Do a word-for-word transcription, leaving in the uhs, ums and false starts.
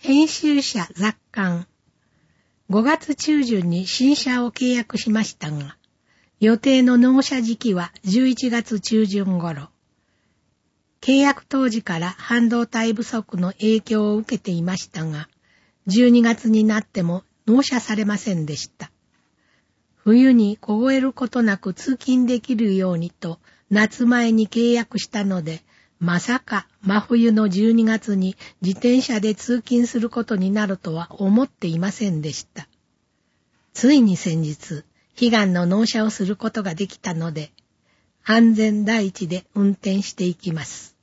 編集者雑感。ごがつ中旬に新車を契約しましたが、予定の納車時期はじゅういちがつ中旬頃。契約当時から半導体不足の影響を受けていましたが、じゅうにがつになっても納車されませんでした。冬に凍えることなく通勤できるようにと夏前に契約したので、まさか真冬のじゅうにがつに自転車で通勤することになるとは思っていませんでした。ついに先日、悲願の納車をすることができたので、安全第一で運転していきます。